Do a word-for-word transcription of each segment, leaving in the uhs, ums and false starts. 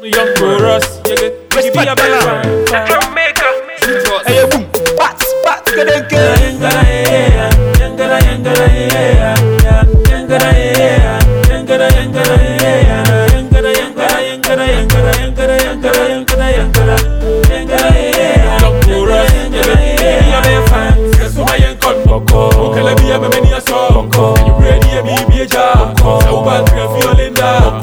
young chorus. Respect Ghana. Jamaica. Hey, boom. Bats, bats, get in, Yangara yangara yangara yangara yangara yangara yangara yangara yangara yangara yangara yangara yangara yangara yangara young chorus. You be fine. So my young con boko. Okala biya me many a song. You ready me be a job. So bad you feeling da.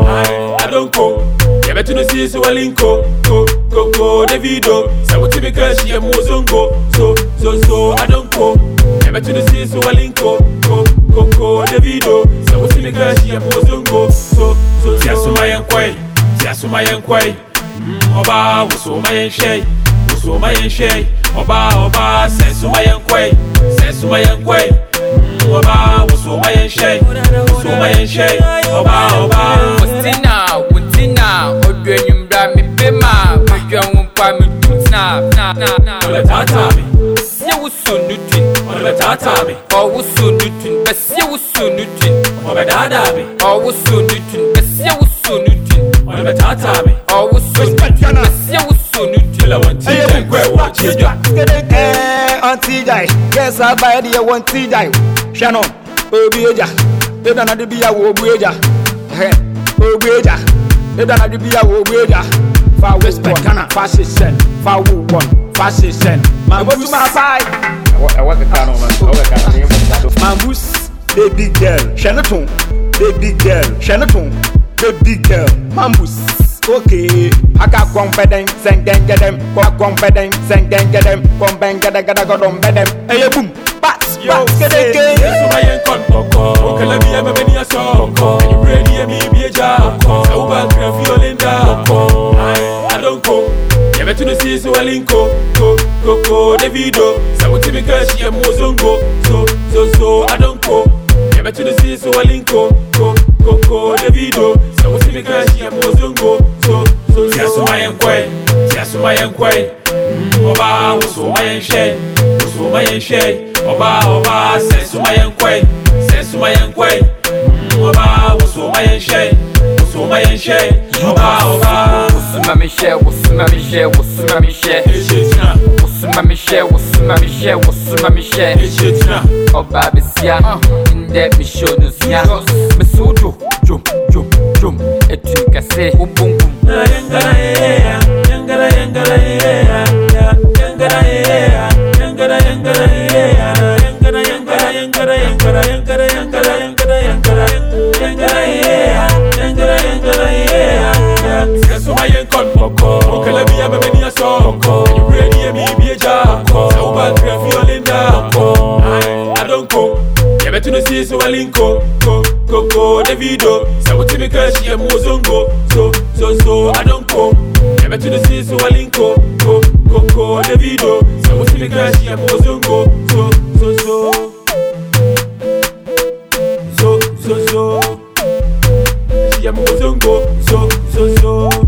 I I don't go. You better no see so linko. Go go go Davido. So what because she a mozongo. So so so I don't go. You better no see so linko. Go go go Davido. So what because she a mozongo. So so so so my young kwai. So my young kwai. Oba so my young shay. So my young shay. Oba oba say so my young kwai. Say so my young kwai. Oba so my young shay. So my young shay. Oba oba. Wustina, Wustina, Odwenyumbra mi bema, Odwenwumpa mi tutna, na na na. Ola tata mi, Besiye wusu nutin, ola tata mi, o wusu nutin, besiye wusu nutin, ola dada mi, o wusu nutin, besiye wusu nutin, ola tata mi. o wusu nutin, besiye wusu nutin. Ola one T J, where watch you? Eh, Auntie Jai. Yes, I buy the one T Jai. Shannon, Obieja. They don't have to be a Obieja. Obieja. They don't have to be a Obieja. Far respect, Ghana, fashion, far one, fashion. Mamboos, my side. I work a can on my Mamboos, the big girl. Shanaton, the big girl. Shanaton, the big girl. Mamboos. Okay, I got confidence, send them, get them, got confidence, send them, get them, come bang, get a get a go down, bed them. Hey, boom, bats, bats, get it, get Yes, so my young con boko. Okala biya me many a song. You ready me be a job. So bad you feeling da. I I don't go. You better no see so linko. Go go go Davido. So what because she a mozongo. So so so I don't go. You better no see so linko. Go go go Davido. So what because she a mozongo. So so so. Yes, so my young kwai. Yes, so my young kwai. Oba so my young shay. So my young shay. Oba oba say so my young kwai. Say so my young kwai. Oba so my young shay. So my young shay. Oba oba. Wusuma mi she, wusuma mi she, wusuma mi she. Echetina, Wusuma mi she, wusuma mi she, wusuma mi she. echetina. Oba besia, inde mi show nusia. Mesudu, jum jum jum. Etu kase, ubungu. Yangara yeah, yangara yangara yeah, yangara yeah, yangara yangara yeah, yangara yangara yangara yangara yangara yangara yangara yangara yangara yeah, yangara yangara yeah. Yes, so my young con boko. Okala biya me many a song. You ready me be a job. So bad you feeling da. I I don't go. You better no see so linko. Go go go Davido. So what because she a mozongo. So so so I don't go. You better no see so linko. Go go go Davido. So what because she a mozongo. So so so. So so so. She a mozongo. So so so.